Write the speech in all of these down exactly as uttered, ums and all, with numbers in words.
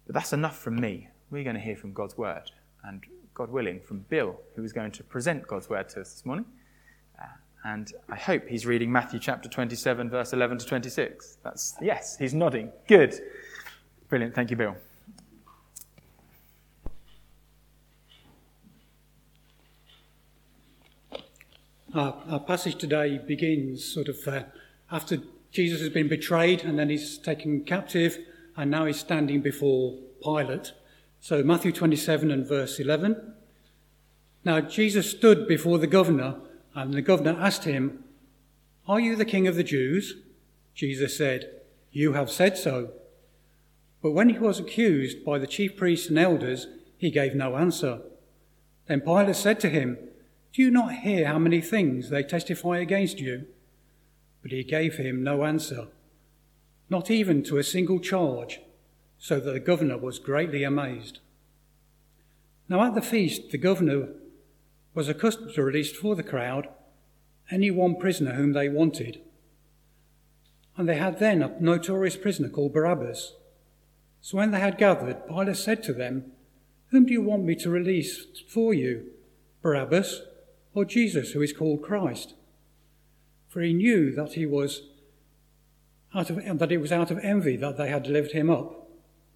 But that's enough from me. We're going to hear from God's word, and God willing, from Bill, who is going to present God's word to us this morning. Uh, and I hope he's reading Matthew chapter twenty-seven, verse eleven to twenty-six. That's, yes, he's nodding. Good. Brilliant. Thank you, Bill. Our, our passage today begins sort of uh, after Jesus has been betrayed and then he's taken captive and now he's standing before Pilate. So Matthew twenty-seven and verse eleven. Now Jesus stood before the governor, and the governor asked him, "Are you the king of the Jews?" Jesus said, "You have said so." But when he was accused by the chief priests and elders, he gave no answer. Then Pilate said to him, "Do you not hear how many things they testify against you?" But he gave him no answer, not even to a single charge, so that the governor was greatly amazed. Now at the feast, the governor was accustomed to release for the crowd any one prisoner whom they wanted. And they had then a notorious prisoner called Barabbas. So when they had gathered, Pilate said to them, "Whom do you want me to release for you, Barabbas or Jesus, who is called Christ?" For he knew that he was out of, that it was out of envy that they had delivered him up.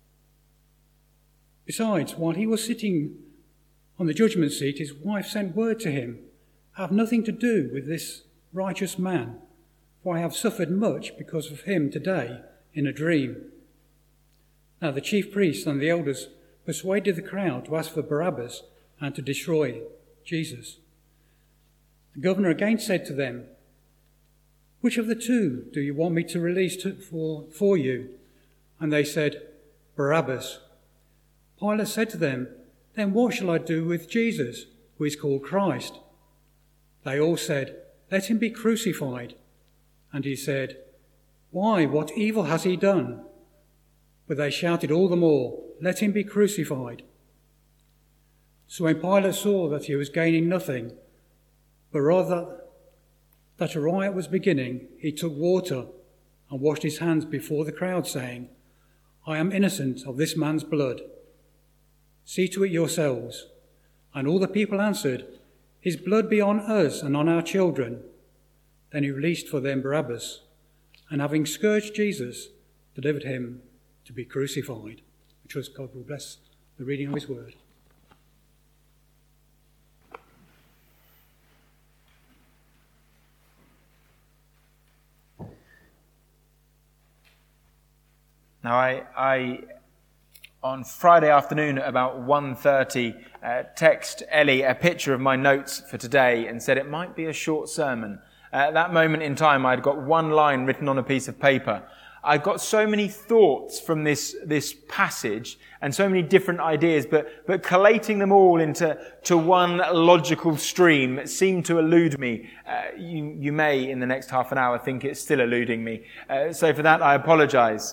Besides, while he was sitting on the judgment seat, his wife sent word to him, "Have nothing to do with this righteous man, for I have suffered much because of him today in a dream." Now the chief priests and the elders persuaded the crowd to ask for Barabbas and to destroy Jesus. The governor again said to them, "Which of the two do you want me to release to, for, for you?" And they said, "Barabbas." Pilate said to them, "Then what shall I do with Jesus, who is called Christ?" They all said, "Let him be crucified." And he said, "Why, what evil has he done?" But they shouted all the more, "Let him be crucified." So when Pilate saw that he was gaining nothing, but rather that a riot was beginning, he took water and washed his hands before the crowd, saying, "I am innocent of this man's blood. See to it yourselves." And all the people answered, "His blood be on us and on our children." Then he released for them Barabbas, and having scourged Jesus, delivered him to be crucified. We trust God will bless the reading of his word. Now, I, I on Friday afternoon at about one thirty, uh, text Ellie a picture of my notes for today and said it might be a short sermon. Uh, at that moment in time, I'd got one line written on a piece of paper. I'd got so many thoughts from this this passage and so many different ideas, but but collating them all into to one logical stream seemed to elude me. Uh, you, you may, in the next half an hour, think it's still eluding me. Uh, so for that, I apologize.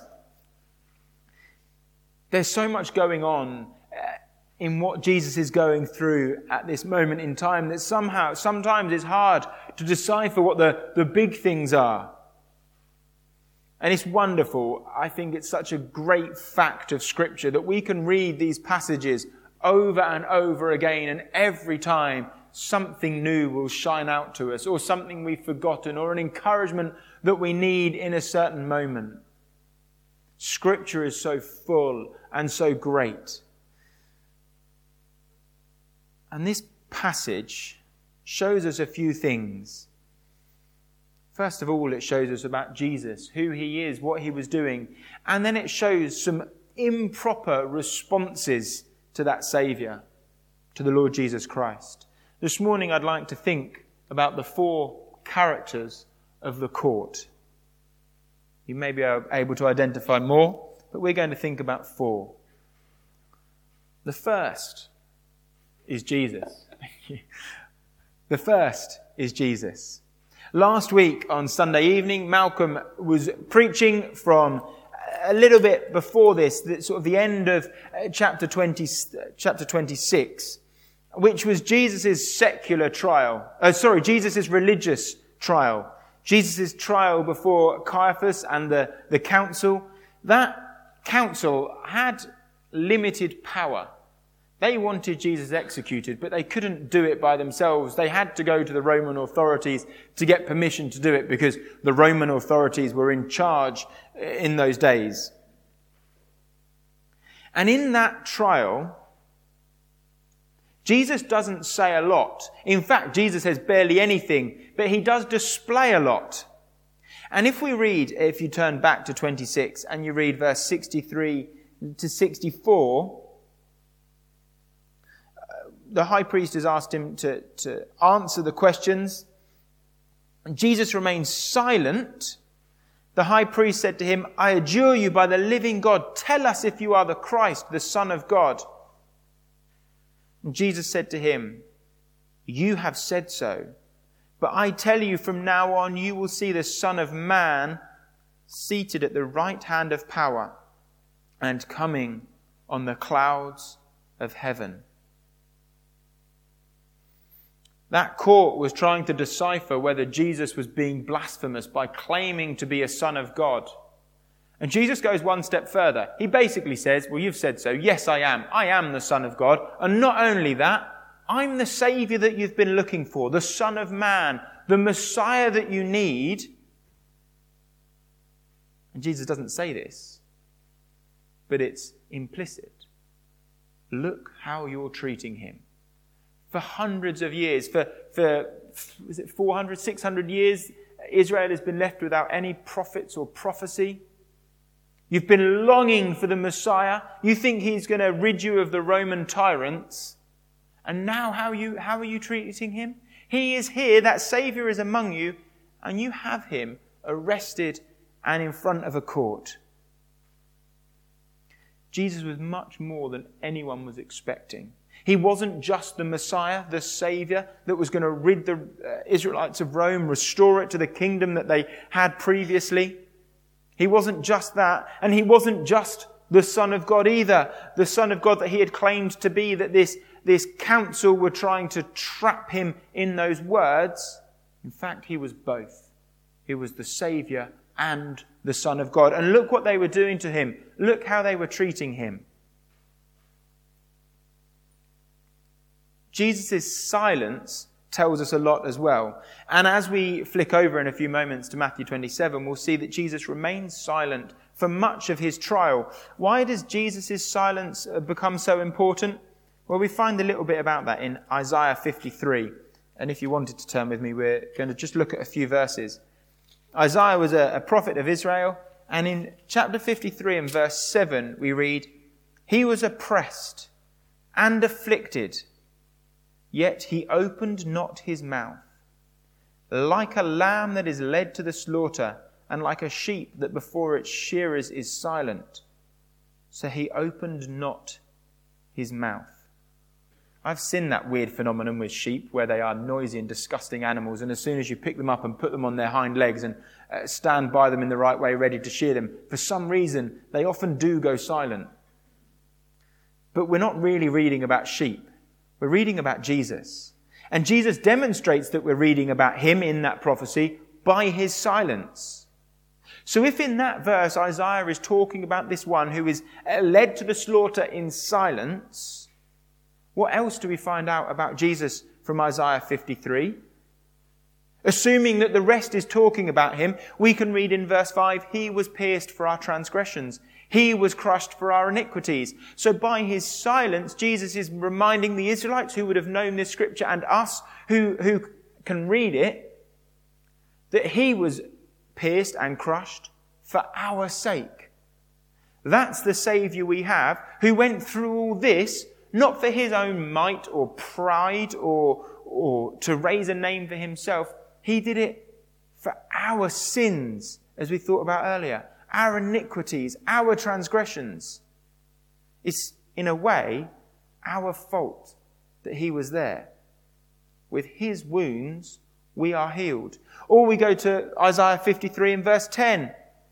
There's so much going on uh, in what Jesus is going through at this moment in time that somehow, sometimes it's hard to decipher what the, the big things are. And it's wonderful. I think it's such a great fact of Scripture that we can read these passages over and over again, and every time something new will shine out to us, or something we've forgotten, or an encouragement that we need in a certain moment. Scripture is so full and so great. And this passage shows us a few things. First of all, it shows us about Jesus, who he is, what he was doing. And then it shows some improper responses to that Saviour, to the Lord Jesus Christ. This morning, I'd like to think about the four characters of the court. You may be able to identify more, but we're going to think about four. The first is Jesus. The first is Jesus. Last week on Sunday evening, Malcolm was preaching from a little bit before this, sort of the end of chapter twenty, chapter twenty-six, which was Jesus' secular trial. Uh, sorry, Jesus' religious trial. Jesus' trial before Caiaphas and the, the council. That council had limited power. They wanted Jesus executed, but they couldn't do it by themselves. They had to go to the Roman authorities to get permission to do it because the Roman authorities were in charge in those days. And in that trial, Jesus doesn't say a lot. In fact, Jesus says barely anything, but he does display a lot. And if we read, if you turn back to twenty-six and you read verse sixty-three to sixty-four, the high priest has asked him to, to answer the questions. And Jesus remains silent. The high priest said to him, I adjure you by the living God, tell us if you are the Christ, the Son of God. And Jesus said to him, you have said so. But I tell you, from now on you will see the Son of Man seated at the right hand of power and coming on the clouds of heaven. That court was trying to decipher whether Jesus was being blasphemous by claiming to be a son of God. And Jesus goes one step further. He basically says, well, you've said so. Yes, I am. I am the Son of God. And not only that, I'm the Saviour that you've been looking for, the Son of Man, the Messiah that you need. And Jesus doesn't say this, but it's implicit. Look how you're treating him. For hundreds of years, for, for is it four hundred, six hundred years, Israel has been left without any prophets or prophecy. You've been longing for the Messiah. You think he's going to rid you of the Roman tyrants. And now how, you, how are you treating him? He is here, that Saviour is among you, and you have him arrested and in front of a court. Jesus was much more than anyone was expecting. He wasn't just the Messiah, the Saviour, that was going to rid the Israelites of Rome, restore it to the kingdom that they had previously. He wasn't just that, and he wasn't just the Son of God either. The Son of God that he had claimed to be, that this, this council were trying to trap him in those words. In fact, he was both. He was the Saviour and the Son of God. And look what they were doing to him. Look how they were treating him. Jesus' silence tells us a lot as well. And as we flick over in a few moments to Matthew twenty-seven, we'll see that Jesus remains silent for much of his trial. Why does Jesus' silence become so important? Well, we find a little bit about that in Isaiah fifty-three. And if you wanted to turn with me, we're going to just look at a few verses. Isaiah was a, a prophet of Israel. And in chapter fifty-three and verse seven, we read, he was oppressed and afflicted, yet he opened not his mouth. Like a lamb that is led to the slaughter, and like a sheep that before its shearers is silent, so he opened not his mouth. I've seen that weird phenomenon with sheep, where they are noisy and disgusting animals, and as soon as you pick them up and put them on their hind legs and uh, stand by them in the right way, ready to shear them, for some reason, they often do go silent. But we're not really reading about sheep. We're reading about Jesus. And Jesus demonstrates that we're reading about him in that prophecy by his silence. So if in that verse Isaiah is talking about this one who is led to the slaughter in silence, what else do we find out about Jesus from Isaiah fifty-three? Assuming that the rest is talking about him, we can read in verse five, he was pierced for our transgressions. He was crushed for our iniquities. So by his silence, Jesus is reminding the Israelites who would have known this scripture and us who, who can read it, that he was pierced and crushed for our sake. That's the Saviour we have, who went through all this, not for his own might or pride or, or to raise a name for himself. He did it for our sins, as we thought about earlier. Our iniquities, our transgressions. It's, in a way, our fault that he was there. With his wounds, we are healed. Or we go to Isaiah fifty-three and verse ten.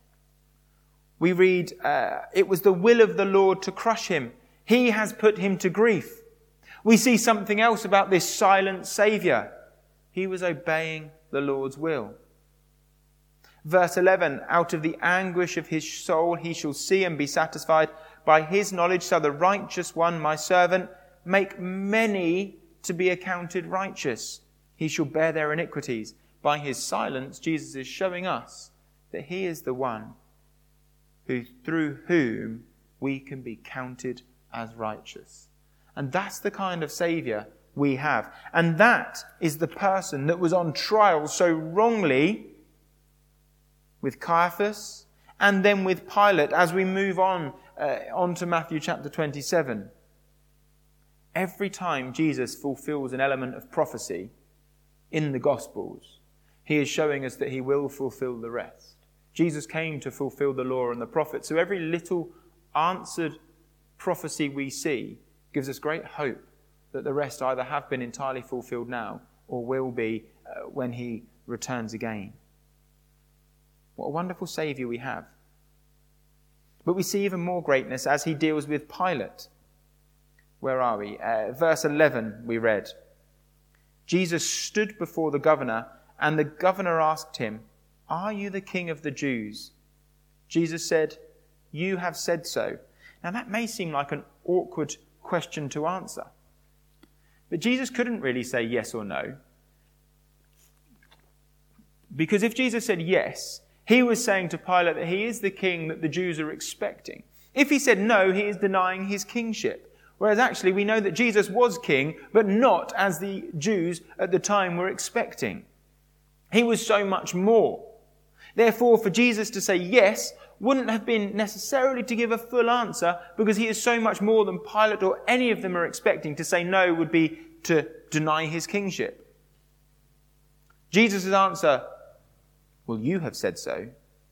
We read, uh, it was the will of the Lord to crush him. He has put him to grief. We see something else about this silent Saviour. He was obeying the Lord's will. Verse eleven, out of the anguish of his soul he shall see and be satisfied. by his knowledge shall the righteous one, my servant, make many to be accounted righteous. He shall bear their iniquities. By his silence, Jesus is showing us that he is the one who, through whom we can be counted as righteous. And that's the kind of Saviour we have. And that is the person that was on trial so wrongly with Caiaphas and then with Pilate as we move on, uh, on to Matthew chapter twenty-seven. Every time Jesus fulfills an element of prophecy in the Gospels, he is showing us that he will fulfill the rest. Jesus came to fulfill the law and the prophets. So every little answered prophecy we see gives us great hope that the rest either have been entirely fulfilled now or will be uh, when he returns again. What a wonderful Saviour we have. But we see even more greatness as he deals with Pilate. Where are we? Uh, verse eleven we read. Jesus stood before the governor, and the governor asked him, "Are you the king of the Jews?" Jesus said, "You have said so." Now that may seem like an awkward question to answer. But Jesus couldn't really say yes or no. Because if Jesus said yes, he was saying to Pilate that he is the king that the Jews are expecting. If he said no, he is denying his kingship. Whereas actually we know that Jesus was king, but not as the Jews at the time were expecting. He was so much more. Therefore, for Jesus to say yes wouldn't have been necessarily to give a full answer, because he is so much more than Pilate or any of them are expecting. To say no would be to deny his kingship. Jesus' answer, "Well, you have said so,"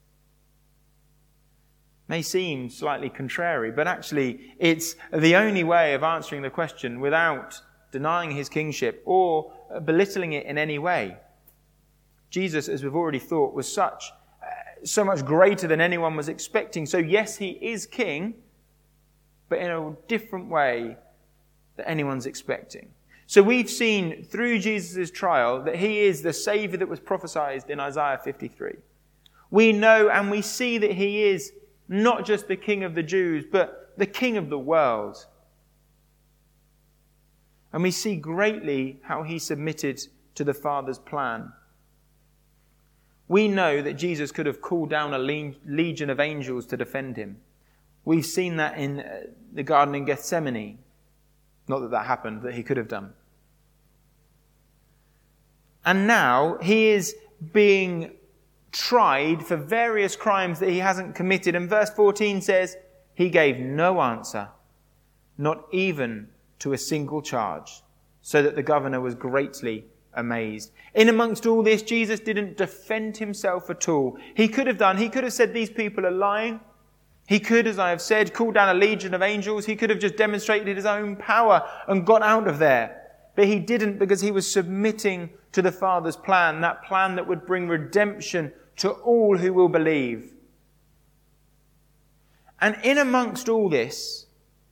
may seem slightly contrary, but actually it's the only way of answering the question without denying his kingship or belittling it in any way. Jesus, as we've already thought, was such uh, so much greater than anyone was expecting. So yes, he is king, but in a different way than anyone's expecting. So we've seen through Jesus' trial that he is the Saviour that was prophesied in Isaiah fifty-three. We know and we see that he is not just the King of the Jews, but the King of the world. And we see greatly how he submitted to the Father's plan. We know that Jesus could have called down a legion of angels to defend him. We've seen that in the garden in Gethsemane. Not that that happened, that he could have done. And now he is being tried for various crimes that he hasn't committed. And verse fourteen says, he gave no answer, not even to a single charge, so that the governor was greatly amazed. In amongst all this, Jesus didn't defend himself at all. He could have done, he could have said these people are lying. He could, as I have said, call down a legion of angels. He could have just demonstrated his own power and got out of there. But he didn't, because he was submitting to the Father's plan, that plan that would bring redemption to all who will believe. And in amongst all this,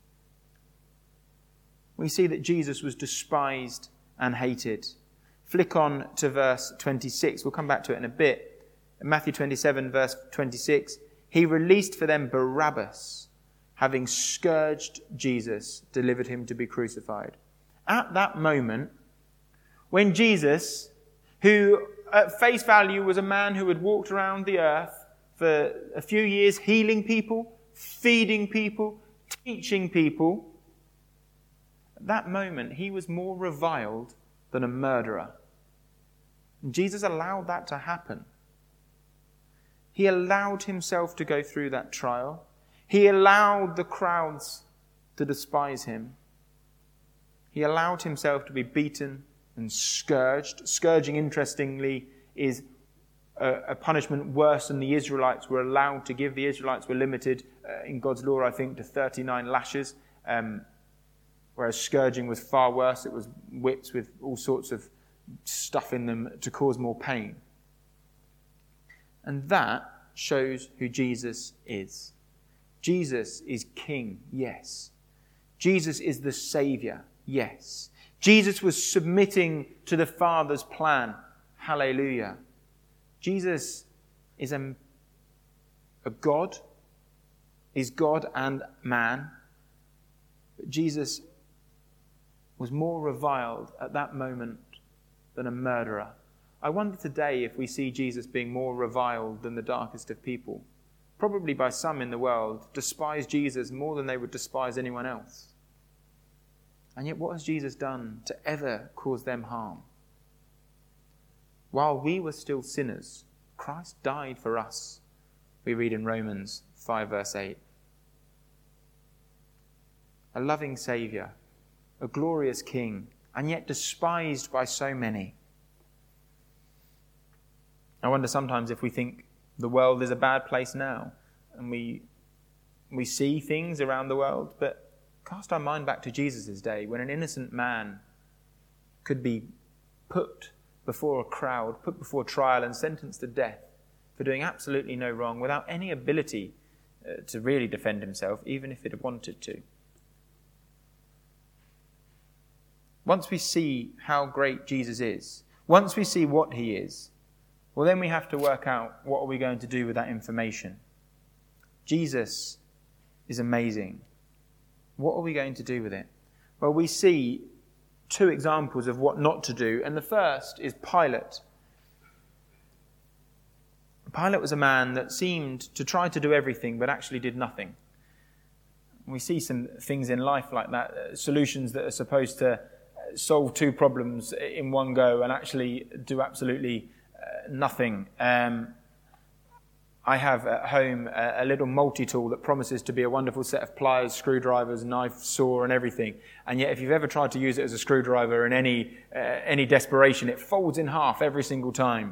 we see that Jesus was despised and hated. Flick on to verse twenty-six. We'll come back to it in a bit. In Matthew twenty-seven, verse twenty-six, he released for them Barabbas, having scourged Jesus, delivered him to be crucified. At that moment, when Jesus, who at face value was a man who had walked around the earth for a few years, healing people, feeding people, teaching people, at that moment he was more reviled than a murderer. And Jesus allowed that to happen. He allowed himself to go through that trial. He allowed the crowds to despise him. He allowed himself to be beaten and scourged. Scourging, interestingly, is a, a punishment worse than the Israelites were allowed to give. The Israelites were limited uh, in God's law, I think, to thirty-nine lashes, um, whereas scourging was far worse. It was whips with all sorts of stuff in them to cause more pain. And that shows who Jesus is. Jesus is King, yes. Jesus is the Saviour, yes. Jesus was submitting to the Father's plan. Hallelujah. Jesus is a, a God is God and man. But Jesus was more reviled at that moment than a murderer. I wonder today if we see Jesus being more reviled than the darkest of people. Probably by some in the world despise Jesus more than they would despise anyone else. And yet what has Jesus done to ever cause them harm? While we were still sinners, Christ died for us. We read in Romans five verse eight. A loving Saviour, a glorious King, and yet despised by so many. I wonder sometimes if we think the world is a bad place now, and we we see things around the world, but cast our mind back to Jesus' day, when an innocent man could be put before a crowd, put before trial and sentenced to death for doing absolutely no wrong, without any ability uh, to really defend himself, even if it had wanted to. Once we see how great Jesus is, once we see what he is, well, then we have to work out what are we going to do with that information. Jesus is amazing. What are we going to do with it? Well, we see two examples of what not to do, and the first is Pilate. Pilate was a man that seemed to try to do everything but actually did nothing. We see some things in life like that, uh, solutions that are supposed to solve two problems in one go and actually do absolutely uh, nothing. Um, I have at home a, a little multi-tool that promises to be a wonderful set of pliers, screwdrivers, knife, saw and everything. And yet if you've ever tried to use it as a screwdriver in any uh, any desperation, it folds in half every single time.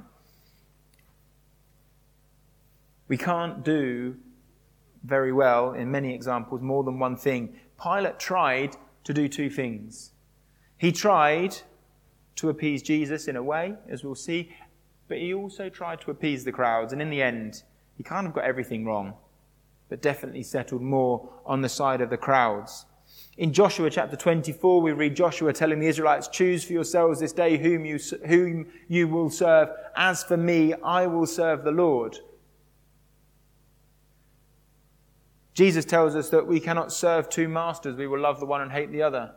We can't do very well, in many examples, more than one thing. Pilate tried to do two things. He tried to appease Jesus in a way, as we'll see, but he also tried to appease the crowds. And in the end, he kind of got everything wrong, but definitely settled more on the side of the crowds. In Joshua chapter twenty-four, we read Joshua telling the Israelites, "Choose for yourselves this day whom you, whom you will serve. As for me, I will serve the Lord." Jesus tells us that we cannot serve two masters. We will love the one and hate the other.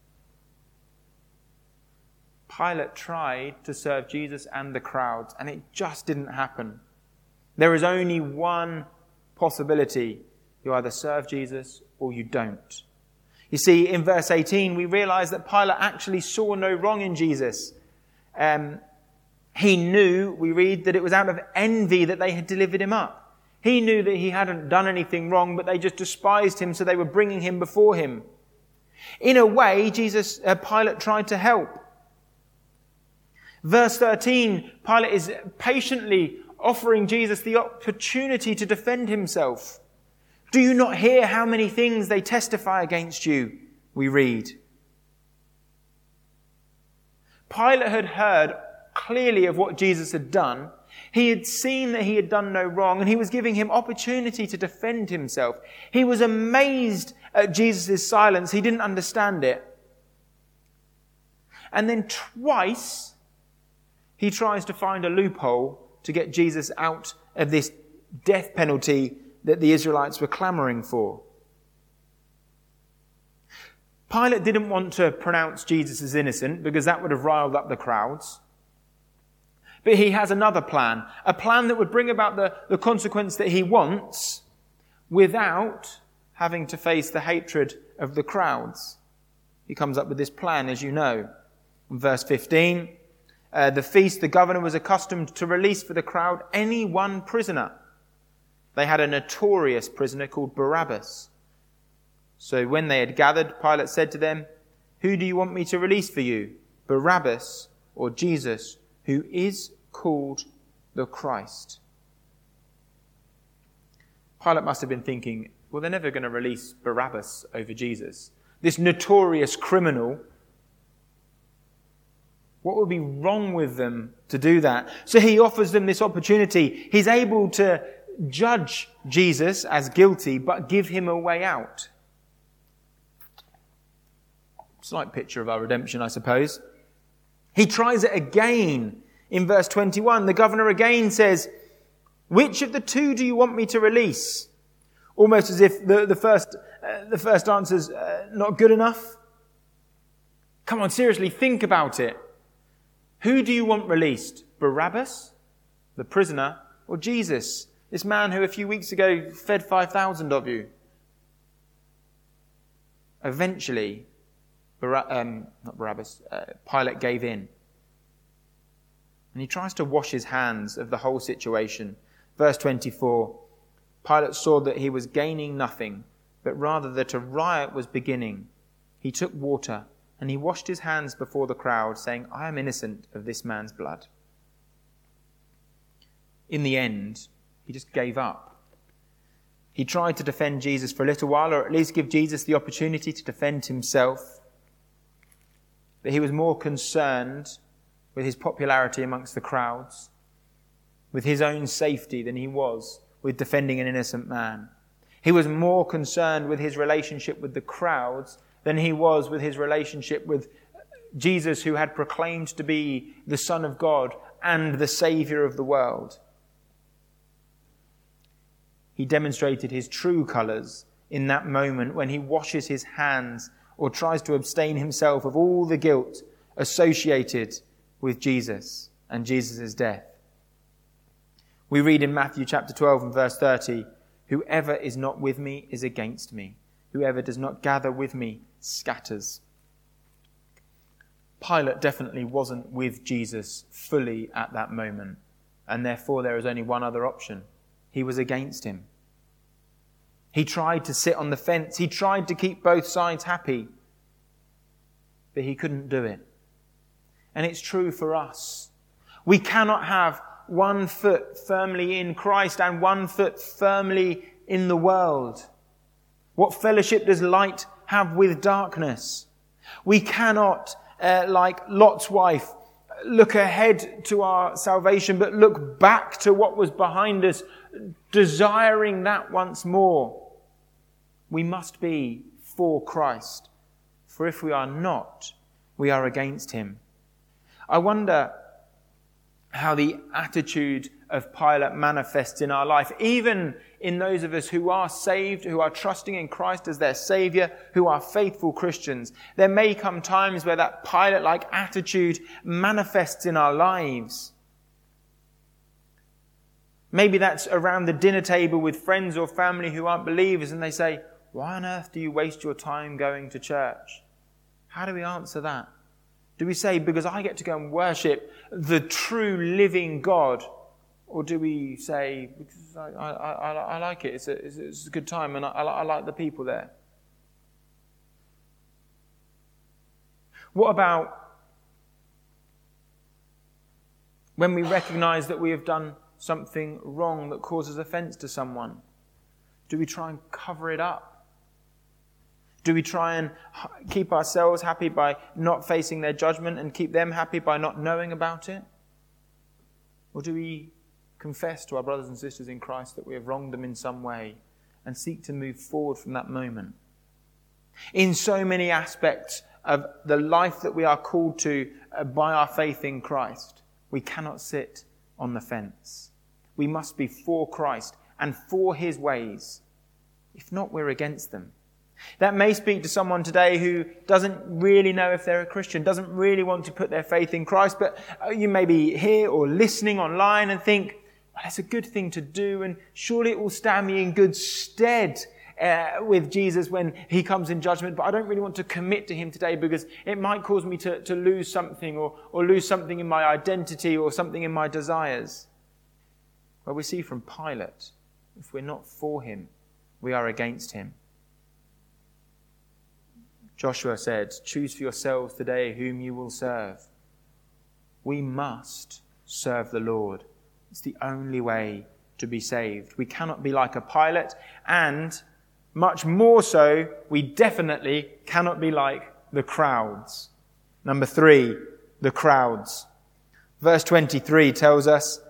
Pilate tried to serve Jesus and the crowds, and it just didn't happen. There is only one possibility. You either serve Jesus or you don't. You see, in verse eighteen, we realize that Pilate actually saw no wrong in Jesus. Um, he knew, we read, that it was out of envy that they had delivered him up. He knew that he hadn't done anything wrong, but they just despised him, so they were bringing him before him. In a way, Jesus, uh, Pilate tried to help. Verse thirteen, Pilate is patiently offering Jesus the opportunity to defend himself. "Do you not hear how many things they testify against you?" we read. Pilate had heard clearly of what Jesus had done. He had seen that he had done no wrong, and he was giving him opportunity to defend himself. He was amazed at Jesus' silence. He didn't understand it. And then twice, he tries to find a loophole to get Jesus out of this death penalty that the Israelites were clamoring for. Pilate didn't want to pronounce Jesus as innocent because that would have riled up the crowds. But he has another plan, a plan that would bring about the, the consequence that he wants without having to face the hatred of the crowds. He comes up with this plan, as you know. In verse fifteen, uh, the feast, the governor was accustomed to release for the crowd any one prisoner. They had a notorious prisoner called Barabbas. So when they had gathered, Pilate said to them, "Who do you want me to release for you, Barabbas or Jesus, who is called the Christ?" Pilate must have been thinking, well, they're never going to release Barabbas over Jesus. This notorious criminal. What would be wrong with them to do that? So he offers them this opportunity. He's able to judge Jesus as guilty, but give him a way out. Slight picture of our redemption, I suppose. He tries it again. In verse twenty-one, the governor again says, "Which of the two do you want me to release?" Almost as if the, the first uh, the first answer's uh, not good enough. Come on, seriously, think about it. Who do you want released? Barabbas, the prisoner, or Jesus, this man who a few weeks ago fed five thousand of you? Eventually, Bar- um, not Barabbas, uh, Pilate gave in. And he tries to wash his hands of the whole situation. Verse twenty-four, Pilate saw that he was gaining nothing, but rather that a riot was beginning. He took water, and he washed his hands before the crowd, saying, I am innocent of this man's blood. In the end, he just gave up. He tried to defend Jesus for a little while, or at least give Jesus the opportunity to defend himself. But he was more concerned with his popularity amongst the crowds, with his own safety, than he was with defending an innocent man. He was more concerned with his relationship with the crowds than he was with his relationship with Jesus, who had proclaimed to be the Son of God and the Saviour of the world. He demonstrated his true colours in that moment when he washes his hands or tries to abstain himself of all the guilt associated with Jesus and Jesus' death. We read in Matthew chapter twelve and verse thirty, whoever is not with me is against me. Whoever does not gather with me scatters. Pilate definitely wasn't with Jesus fully at that moment, and therefore there is only one other option. He was against him. He tried to sit on the fence. He tried to keep both sides happy, but he couldn't do it. And it's true for us. We cannot have one foot firmly in Christ and one foot firmly in the world. What fellowship does light have with darkness? We cannot, uh, like Lot's wife, look ahead to our salvation, but look back to what was behind us, desiring that once more. We must be for Christ, for if we are not, we are against him. I wonder how the attitude of Pilate manifests in our life, even in those of us who are saved, who are trusting in Christ as their Saviour, who are faithful Christians. There may come times where that Pilate-like attitude manifests in our lives. Maybe that's around the dinner table with friends or family who aren't believers, and they say, why on earth do you waste your time going to church? How do we answer that? Do we say, because I get to go and worship the true living God? Or do we say, because I, I, I, I like it, it's a, it's a good time, and I, I like the people there? What about when we recognize that we have done something wrong that causes offense to someone? Do we try and cover it up? Do we try and keep ourselves happy by not facing their judgment and keep them happy by not knowing about it? Or do we confess to our brothers and sisters in Christ that we have wronged them in some way and seek to move forward from that moment? In so many aspects of the life that we are called to by our faith in Christ, we cannot sit on the fence. We must be for Christ and for his ways. If not, we're against them. That may speak to someone today who doesn't really know if they're a Christian, doesn't really want to put their faith in Christ, but you may be here or listening online and think, well, it's a good thing to do, and surely it will stand me in good stead uh, with Jesus when he comes in judgment, but I don't really want to commit to him today because it might cause me to, to lose something or, or lose something in my identity or something in my desires. Well, we see from Pilate, if we're not for him, we are against him. Joshua said, choose for yourselves today whom you will serve. We must serve the Lord. It's the only way to be saved. We cannot be like a Pilate, and much more so, we definitely cannot be like the crowds. Number three, the crowds. Verse twenty-three tells us,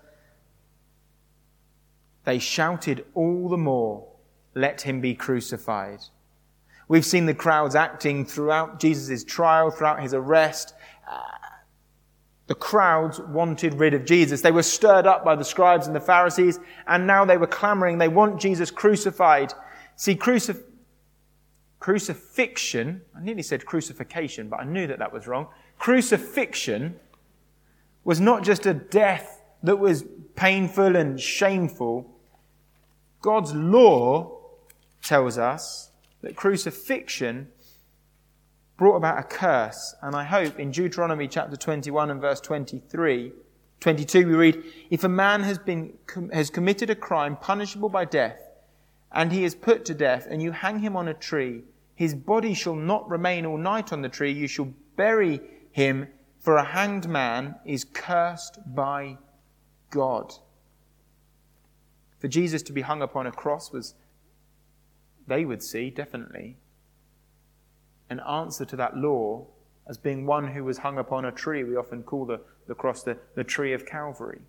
they shouted all the more, let him be crucified. We've seen the crowds acting throughout Jesus' trial, throughout his arrest. Uh, the crowds wanted rid of Jesus. They were stirred up by the scribes and the Pharisees, and now they were clamoring. They want Jesus crucified. See, crucif- crucifixion, I nearly said crucifixion, but I knew that that was wrong. Crucifixion was not just a death that was painful and shameful. God's law tells us that crucifixion brought about a curse. And I hope in Deuteronomy chapter twenty-one and verse twenty-three, twenty-two we read, if a man has been has committed a crime punishable by death, and he is put to death, and you hang him on a tree, his body shall not remain all night on the tree. You shall bury him, for a hanged man is cursed by God. For Jesus to be hung upon a cross was, they would see, definitely, an answer to that law as being one who was hung upon a tree. We often call the, the cross the, the tree of Calvary.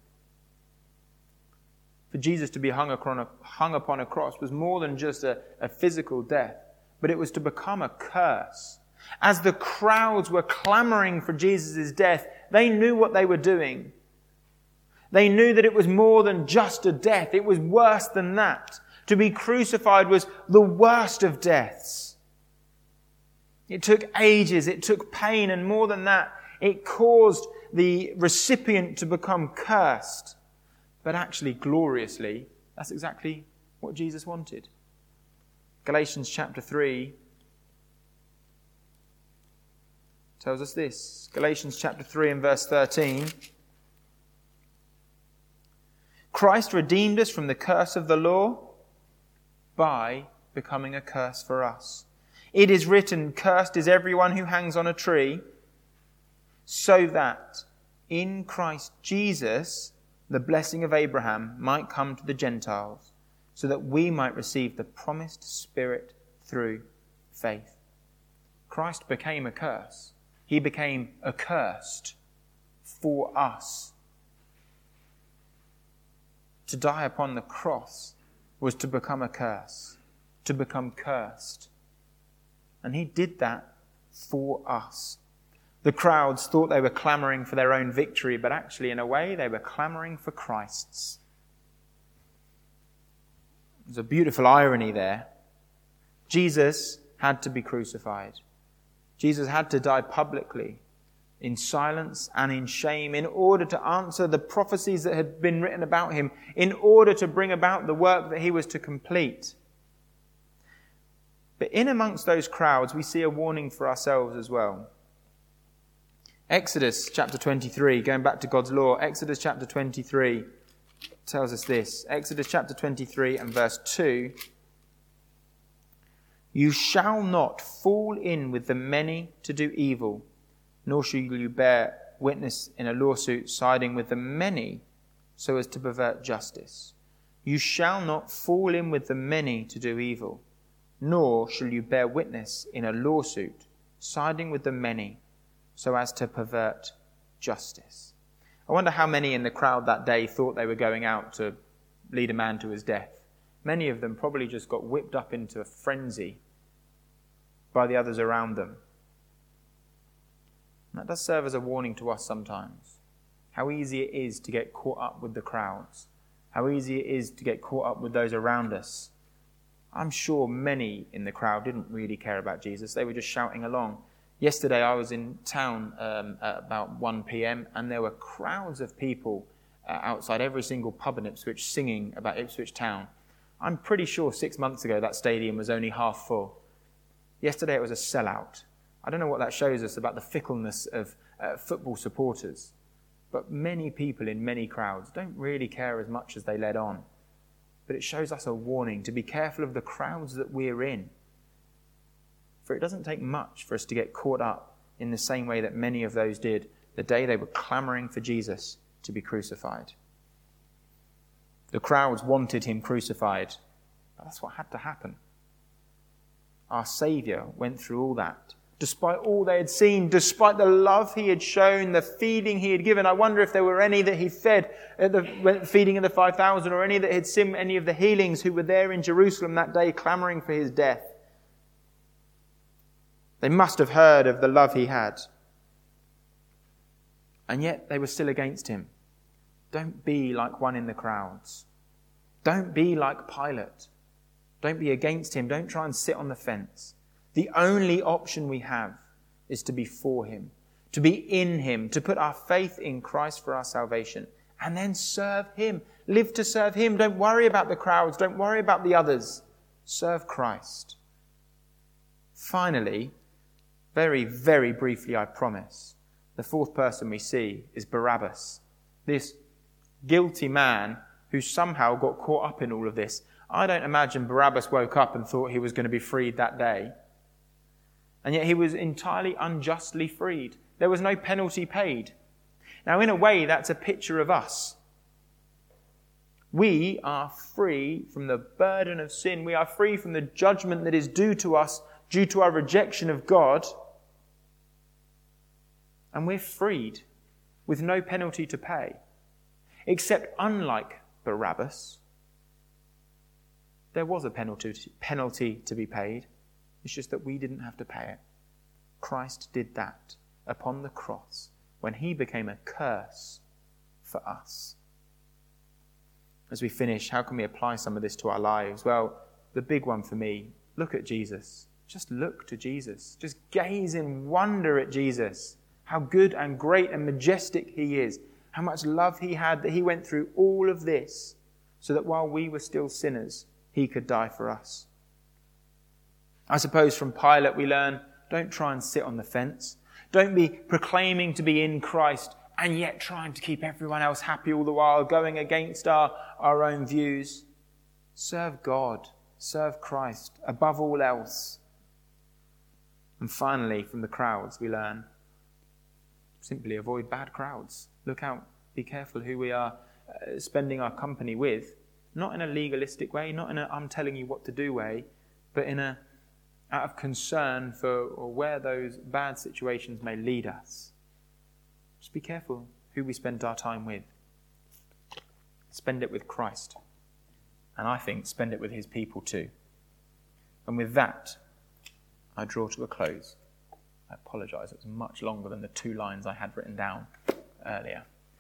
For Jesus to be hung upon a, hung upon a cross was more than just a, a physical death, but it was to become a curse. As the crowds were clamoring for Jesus' death, they knew what they were doing. They knew that it was more than just a death. It was worse than that. To be crucified was the worst of deaths. It took ages, it took pain, and more than that, it caused the recipient to become cursed. But actually, gloriously, that's exactly what Jesus wanted. Galatians chapter three tells us this. Galatians chapter three and verse thirteen. Christ redeemed us from the curse of the law by becoming a curse for us. It is written, cursed is everyone who hangs on a tree, so that in Christ Jesus the blessing of Abraham might come to the Gentiles, so that we might receive the promised Spirit through faith. Christ became a curse. He became accursed for us. To die upon the cross was to become a curse, to become cursed. And he did that for us. The crowds thought they were clamoring for their own victory, but actually, in a way, they were clamoring for Christ's. There's a beautiful irony there. Jesus had to be crucified. Jesus had to die publicly, in silence and in shame, in order to answer the prophecies that had been written about him, in order to bring about the work that he was to complete. But in amongst those crowds, we see a warning for ourselves as well. Exodus chapter twenty-three, going back to God's law, Exodus chapter twenty-three tells us this. Exodus chapter twenty-three and verse two. You shall not fall in with the many to do evil, nor shall you bear witness in a lawsuit siding with the many so as to pervert justice. You shall not fall in with the many to do evil, nor shall you bear witness in a lawsuit siding with the many so as to pervert justice. I wonder how many in the crowd that day thought they were going out to lead a man to his death. Many of them probably just got whipped up into a frenzy by the others around them. And that does serve as a warning to us sometimes. How easy it is to get caught up with the crowds. How easy it is to get caught up with those around us. I'm sure many in the crowd didn't really care about Jesus. They were just shouting along. Yesterday I was in town um, at about one p.m. and there were crowds of people uh, outside every single pub in Ipswich singing about Ipswich Town. I'm pretty sure six months ago that stadium was only half full. Yesterday it was a sellout. I don't know what that shows us about the fickleness of uh, football supporters. But many people in many crowds don't really care as much as they let on. But it shows us a warning to be careful of the crowds that we're in. For it doesn't take much for us to get caught up in the same way that many of those did the day they were clamoring for Jesus to be crucified. The crowds wanted him crucified, but that's what had to happen. Our Saviour went through all that. Despite all they had seen, despite the love he had shown, the feeding he had given. I wonder if there were any that he fed at the feeding of the five thousand, or any that had seen any of the healings who were there in Jerusalem that day clamoring for his death. They must have heard of the love he had. And yet they were still against him. Don't be like one in the crowds. Don't be like Pilate. Don't be against him. Don't try and sit on the fence. The only option we have is to be for him, to be in him, to put our faith in Christ for our salvation, and then serve him. Live to serve him. Don't worry about the crowds. Don't worry about the others. Serve Christ. Finally, very, very briefly, I promise, the fourth person we see is Barabbas, this guilty man who somehow got caught up in all of this. I don't imagine Barabbas woke up and thought he was going to be freed that day. And yet he was entirely unjustly freed. There was no penalty paid. Now, in a way, that's a picture of us. We are free from the burden of sin. We are free from the judgment that is due to us due to our rejection of God. And we're freed with no penalty to pay. Except, unlike Barabbas, there was a penalty, penalty to be paid. It's just that we didn't have to pay it. Christ did that upon the cross when he became a curse for us. As we finish, how can we apply some of this to our lives? Well, the big one for me, look at Jesus. Just look to Jesus. Just gaze in wonder at Jesus. How good and great and majestic he is. How much love he had that he went through all of this so that while we were still sinners, he could die for us. I suppose from Pilate we learn, don't try and sit on the fence. Don't be proclaiming to be in Christ and yet trying to keep everyone else happy all the while, going against our, our own views. Serve God. Serve Christ above all else. And finally, from the crowds we learn, simply avoid bad crowds. Look out. Be careful who we are uh, spending our company with. Not in a legalistic way, not in a I'm telling you what to do way, but in a out of concern for or where those bad situations may lead us. Just be careful who we spend our time with. Spend it with Christ. And I think spend it with his people too. And with that, I draw to a close. I apologise, it was much longer than the two lines I had written down earlier.